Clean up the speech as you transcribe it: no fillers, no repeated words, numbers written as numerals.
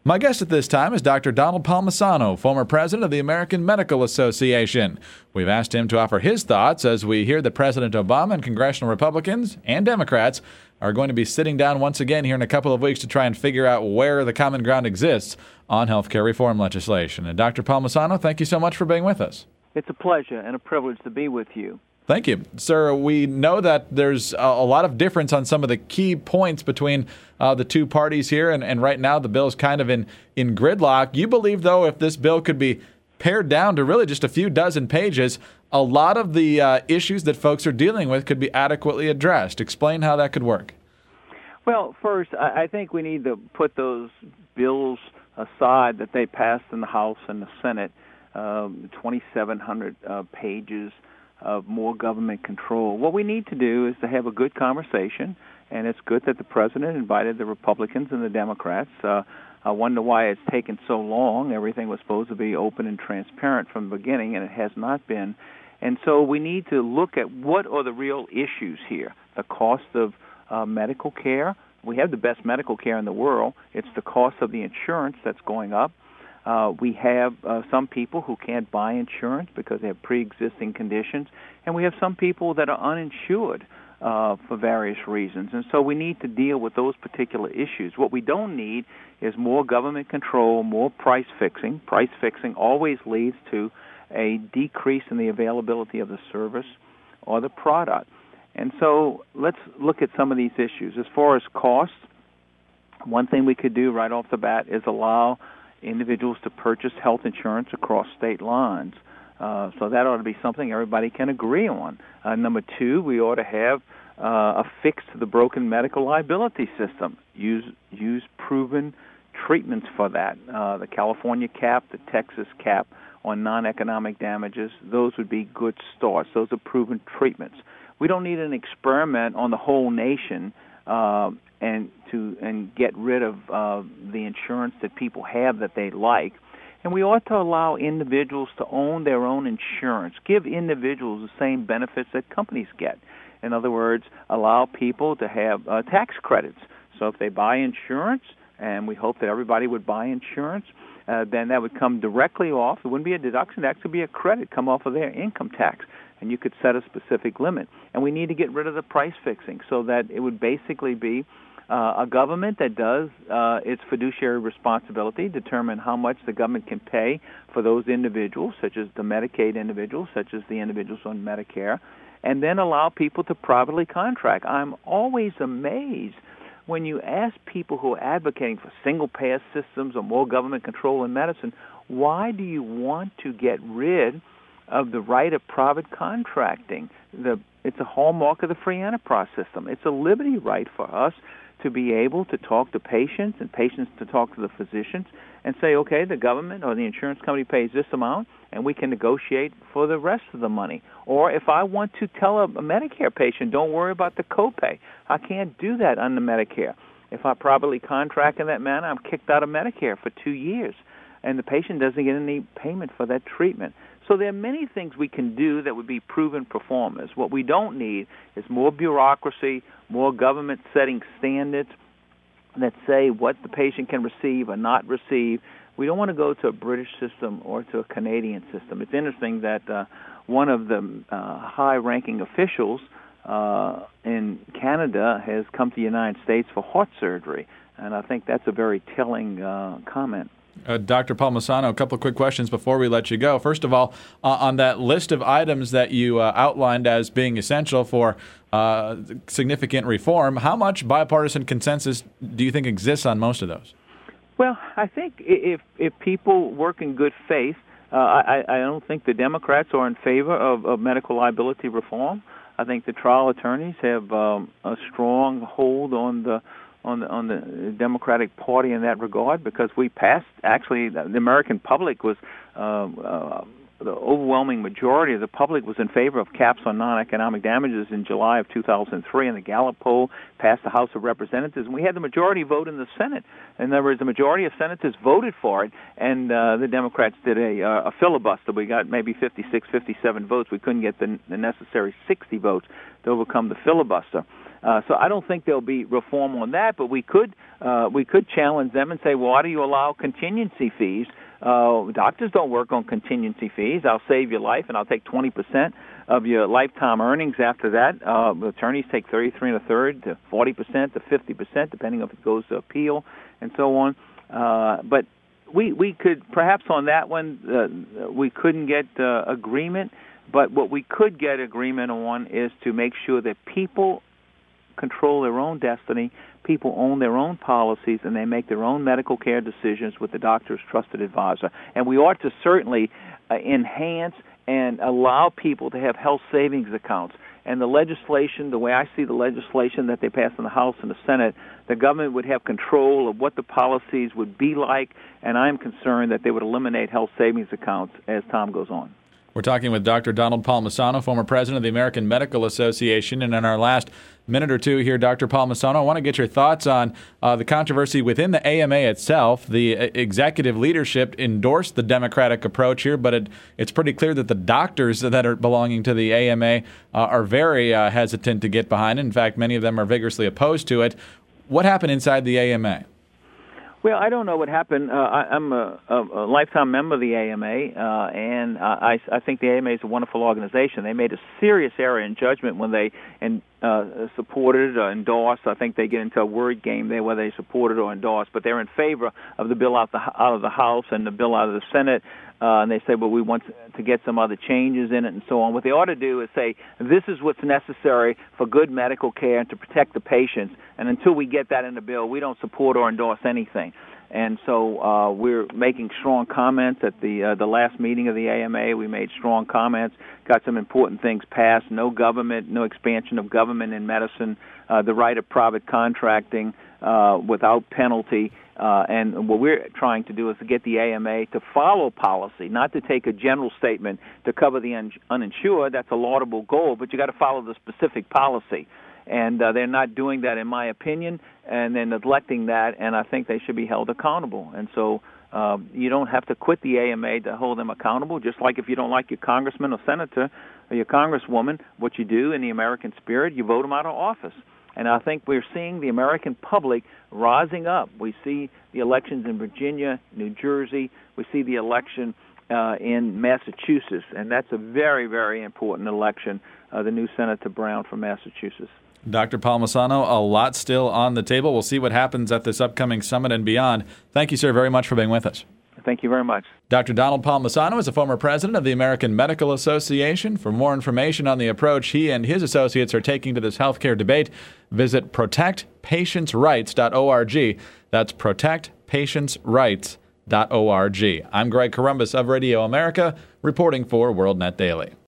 My guest at this time is Dr. Donald Palmisano, former president of the American Medical Association. We've asked him to offer his thoughts as we hear that President Obama and congressional Republicans and Democrats are going to be sitting down once again here in a couple of weeks to try and figure out where the common ground exists on health care reform legislation. And Dr. Palmisano, thank you so much for being with us. It's a pleasure and a privilege to be with you. Thank you. Sir, we know that there's a lot of difference on some of the key points between the two parties here, and right now the bill is kind of in gridlock. You believe, though, if this bill could be pared down to really just a few dozen pages, a lot of the issues that folks are dealing with could be adequately addressed. Explain how that could work. Well, first, I think we need to put those bills aside that they passed in the House and the Senate, 2,700 pages of more government control. What we need to do is to have a good conversation, and it's good that the president invited the Republicans and the Democrats. I wonder why it's taken so long. Everything was supposed to be open and transparent from the beginning, and it has not been. And so we need to look at what are the real issues here. The cost of medical care. We have the best medical care in the world. It's the cost of the insurance that's going up. We have some people who can't buy insurance because they have pre-existing conditions, and we have some people that are uninsured for various reasons. And so we need to deal with those particular issues. What we don't need is more government control, more price fixing. Price fixing always leads to a decrease in the availability of the service or the product. And so let's look at some of these issues. As far as costs, one thing we could do right off the bat is allow individuals to purchase health insurance across state lines. So that ought to be something everybody can agree on. Number two, we ought to have a fix to the broken medical liability system. Use proven treatments for that. The California cap, the Texas cap on non-economic damages, those would be good starts. Those are proven treatments. We don't need an experiment on the whole nation and get rid of the insurance that people have that they like. And we ought to allow individuals to own their own insurance, give individuals the same benefits that companies get. In other words, allow people to have tax credits. So if they buy insurance, and we hope that everybody would buy insurance, then that would come directly off. It wouldn't be a deduction. That could be a credit come off of their income tax. And you could set a specific limit. And we need to get rid of the price fixing so that it would basically be a government that does its fiduciary responsibility, determine how much the government can pay for those individuals, such as the Medicaid individuals, such as the individuals on Medicare, and then allow people to privately contract. I'm always amazed when you ask people who are advocating for single-payer systems or more government control in medicine, why do you want to get rid of the right of private contracting? It's a hallmark of the free enterprise system. It's a liberty right for us to be able to talk to patients and patients to talk to the physicians and say, okay, the government or the insurance company pays this amount, and we can negotiate for the rest of the money. Or if I want to tell a Medicare patient, don't worry about the copay, I can't do that under Medicare. If I privately contract in that manner, I'm kicked out of Medicare for 2 years, and the patient doesn't get any payment for that treatment. So there are many things we can do that would be proven performers. What we don't need is more bureaucracy, more government setting standards that say what the patient can receive or not receive. We don't want to go to a British system or to a Canadian system. It's interesting that one of the high-ranking officials in Canada has come to the United States for heart surgery, and I think that's a very telling comment. Dr. Palmisano, a couple of quick questions before we let you go. First of all, on that list of items that you outlined as being essential for significant reform, how much bipartisan consensus do you think exists on most of those? Well, I think if people work in good faith, I don't think the Democrats are in favor of medical liability reform. I think the trial attorneys have a strong hold on the Democratic Party in that regard, because we passed, actually, the American public was, the overwhelming majority of the public was in favor of caps on non-economic damages in July of 2003, and the Gallup poll passed the House of Representatives, and we had the majority vote in the Senate. In other words, the majority of senators voted for it, and the Democrats did a filibuster. We got maybe 56, 57 votes. We couldn't get the necessary 60 votes to overcome the filibuster. So I don't think there'll be reform on that, but we could challenge them and say, well, why do you allow contingency fees? Doctors don't work on contingency fees. I'll save your life, and I'll take 20% of your lifetime earnings after that. Attorneys take 33 1/3 to 40% to 50%, depending if it goes to appeal and so on. But we could, perhaps on that one, we couldn't get agreement, but what we could get agreement on is to make sure that people control their own destiny, people own their own policies, and they make their own medical care decisions with the doctor's trusted advisor. And we ought to certainly enhance and allow people to have health savings accounts. And the legislation, the way I see the legislation that they passed in the House and the Senate, the government would have control of what the policies would be like, and I'm concerned that they would eliminate health savings accounts as time goes on. We're talking with Dr. Donald Palmisano, former president of the American Medical Association. And in our last minute or two here, Dr. Palmisano, I want to get your thoughts on the controversy within the AMA itself. The executive leadership endorsed the Democratic approach here, but it's pretty clear that the doctors that are belonging to the AMA are very hesitant to get behind it. In fact, many of them are vigorously opposed to it. What happened inside the AMA? Well, I don't know what happened. I'm a lifetime member of the AMA, and I think the AMA is a wonderful organization. They made a serious error in judgment when they supported or endorsed. I think they get into a word game there where they supported or endorsed, but they're in favor of the bill out of the House and the bill out of the Senate. And they say, well, we want to get some other changes in it and so on. What they ought to do is say, this is what's necessary for good medical care and to protect the patients. And until we get that in the bill, we don't support or endorse anything. And so we're making strong comments at the last meeting of the AMA. We made strong comments, got some important things passed: no government, no expansion of government in medicine, the right of private contracting without penalty. And what we're trying to do is to get the AMA to follow policy, not to take a general statement to cover the uninsured. That's a laudable goal, but you got to follow the specific policy. And they're not doing that, in my opinion, and they're neglecting that, and I think they should be held accountable. And so you don't have to quit the AMA to hold them accountable, just like if you don't like your congressman or senator or your congresswoman, what you do in the American spirit, you vote them out of office. And I think we're seeing the American public rising up. We see the elections in Virginia, New Jersey. We see the election in Massachusetts, and that's a very, very important election, the new Senator Brown from Massachusetts. Dr. Palmisano, a lot still on the table. We'll see what happens at this upcoming summit and beyond. Thank you, sir, very much for being with us. Thank you very much. Dr. Donald Palmisano is a former president of the American Medical Association. For more information on the approach he and his associates are taking to this healthcare debate, visit protectpatientsrights.org. That's protectpatientsrights.org. I'm Greg Corombos of Radio America, reporting for WorldNet Daily.